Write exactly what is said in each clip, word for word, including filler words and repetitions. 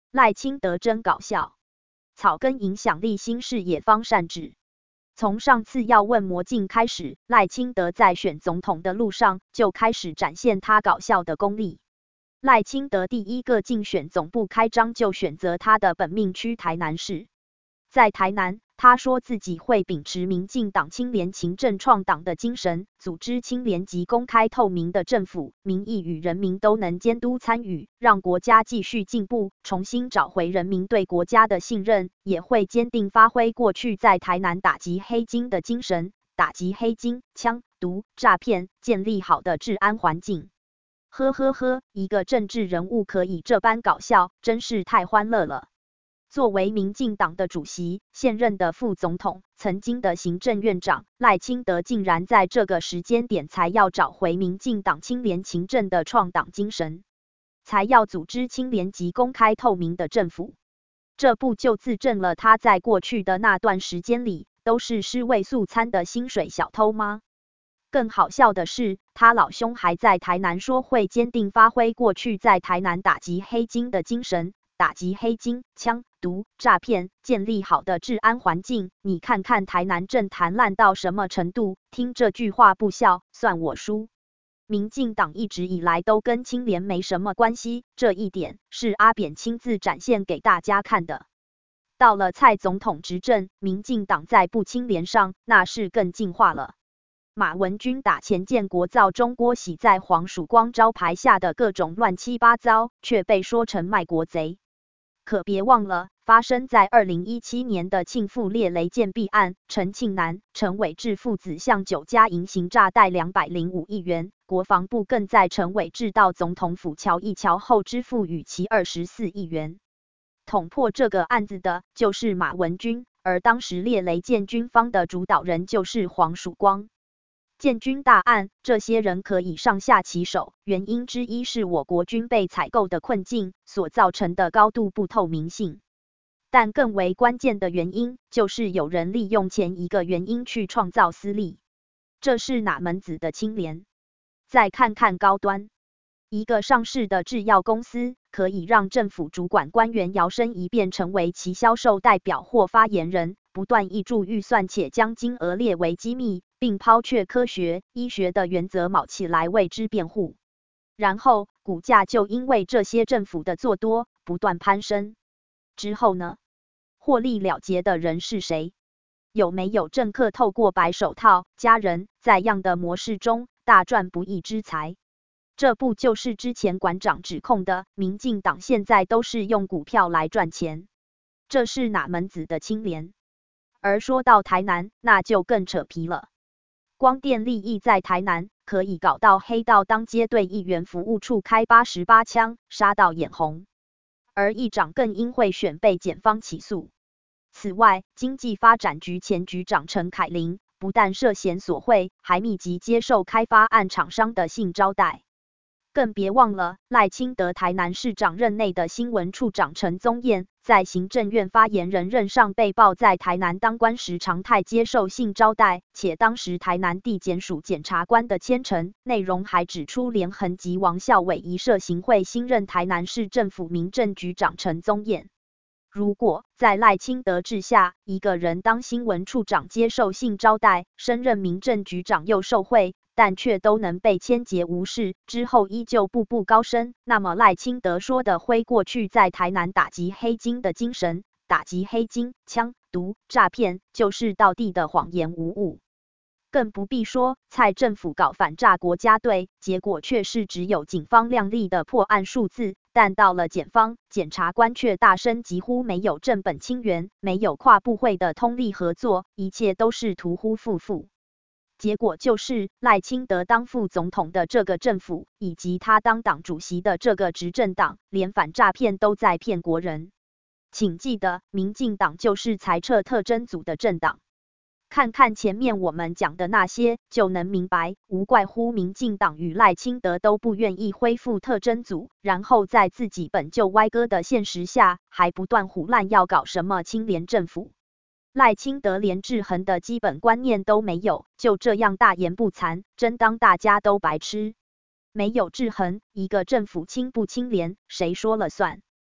赖清德真搞笑，草根影响力新视野方善治。从上次要问魔镜开始，赖清德在选总统的路上就开始展现他搞笑的功力。赖清德第一个竞选总部开张就选择他的本命区台南市。在台南，他说自己会秉持民进党清廉勤政创党的精神，组织清廉及公开透明的政府，民意与人民都能监督参与，让国家继续进步，重新找回人民对国家的信任，也会坚定发挥过去在台南打击黑金的精神，打击黑金、枪、毒、诈骗，建立好的治安环境。呵呵呵，一个政治人物可以这般搞笑，真是太欢乐了。作为民进党的主席，现任的副总统，曾经的行政院长赖清德，竟然在这个时间点才要找回民进党清廉勤政的创党精神，才要组织清廉及公开透明的政府。这不就自证了他在过去的那段时间里，都是尸位素餐的薪水小偷吗？更好笑的是，他老兄还在台南说会坚定发挥过去在台南打击黑金的精神，打击黑金、枪、毒、诈骗，建立好的治安环境。你看看台南政坛烂到什么程度，听这句话不笑，算我输。民进党一直以来都跟清廉没什么关系，这一点是阿扁亲自展现给大家看的。到了蔡总统执政，民进党在不清廉上那是更进化了。马文君打前建国造中郭喜在黄曙光招牌下的各种乱七八糟，却被说成卖国贼。可别忘了，发生在二零一七年的庆富列雷建弊案，陈庆南、陈伟志父子向九家银行诈贷两百零五亿元，国防部更在陈伟志到总统府瞧一瞧后支付与其二十四亿元。捅破这个案子的就是马文君，而当时列雷建军方的主导人就是黄曙光。建军大案，这些人可以上下其手，原因之一是我国军备采购的困境所造成的高度不透明性。但更为关键的原因，就是有人利用前一个原因去创造私利。这是哪门子的清廉？再看看高端，一个上市的制药公司，可以让政府主管官员摇身一变成为其销售代表或发言人，不断挹注预算且将金额列为机密，并抛却科学、医学的原则卯起来为之辩护。然后，股价就因为这些政府的做多，不断攀升。之后呢？获利了结的人是谁？有没有政客透过白手套、家人在样的模式中大赚不义之财？这不就是之前馆长指控的，民进党现在都是用股票来赚钱？这是哪门子的清廉？而说到台南，那就更扯皮了。光电利益在台南可以搞到黑道当街对议员服务处开八十八枪，杀到眼红。而议长更因贿选被检方起诉。此外，经济发展局前局长陈凯琳不但涉嫌索贿，还密集接受开发案厂商的性招待。更别忘了，赖清德台南市长任内的新闻处长陈宗彦，在行政院发言人任上被曝在台南当官时常态接受性招待，且当时台南地检署检察官的签呈内容还指出连横及王孝伟疑涉行贿新任台南市政府民政局长陈宗彦。如果在赖清德治下，一个人当新闻处长接受性招待，升任民政局长又受贿，但却都能被千劫无视，之后依旧步步高升，那么赖清德说的挥过去在台南打击黑金的精神，打击黑金、枪、毒、诈骗，就是道地的谎言无误。更不必说蔡政府搞反诈国家队，结果却是只有警方亮丽的破案数字，但到了检方，检察官却大声疾呼没有正本清源，没有跨部会的通力合作，一切都是徒呼复复。结果就是赖清德当副总统的这个政府，以及他当党主席的这个执政党，连反诈骗都在骗国人。请记得，民进党就是裁撤特侦组的政党。看看前面我们讲的那些，就能明白，无怪乎民进党与赖清德都不愿意恢复特侦组，然后在自己本就歪歌的现实下，还不断唬烂要搞什么清廉政府。赖清德连制衡的基本观念都没有，就这样大言不惭，真当大家都白痴。没有制衡，一个政府清不清廉，谁说了算？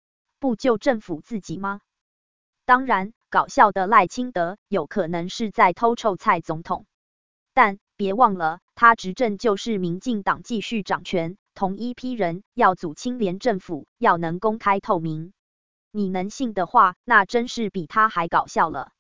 不就政府自己吗？当然，搞笑的赖清德有可能是在偷臭蔡总统，但别忘了，他执政就是民进党继续掌权，同一批人要组清廉政府，要能公开透明。你能信的话，那真是比他还搞笑了。